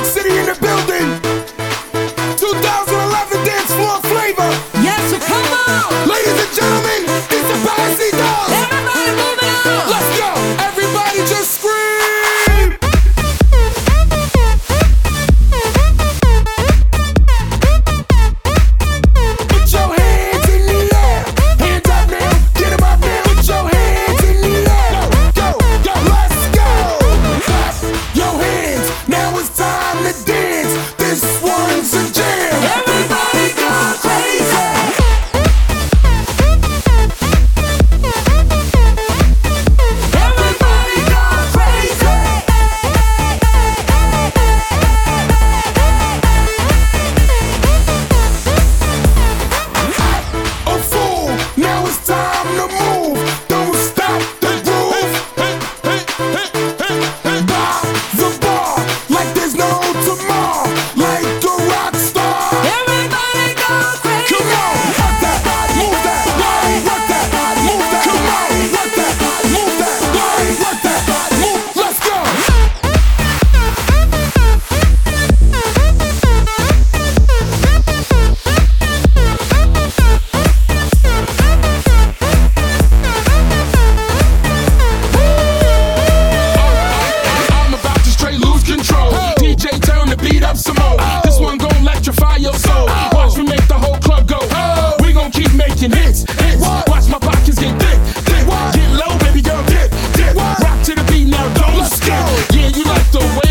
City in the building. 2011 dance floor flavor. Yes, so come on. Ladies and gentlemen, it's the Palace Dolls. Everybody move it on. Let's go. Everybody just scream. Put your hands in the air. Hands up now. Get 'em up now. Put your hands in the air. Go, go, let's go. Clap your hands. Now it's time to dance. This one's a jam. Everybody go crazy. Everybody go crazy. A fool, now it's time to move. Don't stop the groove. By the bar, like there's no tomorrow. Like a rock star. Everybody go crazy. Come on, rock that body, move that body, rock that body, move that. Come on, rock that body, move that body, rock that body, move. Let's go. I'm about to straight lose control. DJ, turn the beat up some more. This one gon' electrify your soul. Watch me make the whole club go. We gon' keep making hits, hits. Watch my pockets get thick, thick. Get low, baby girl, dip, dip. Rock to the beat now, don't skip. Yeah, you like the way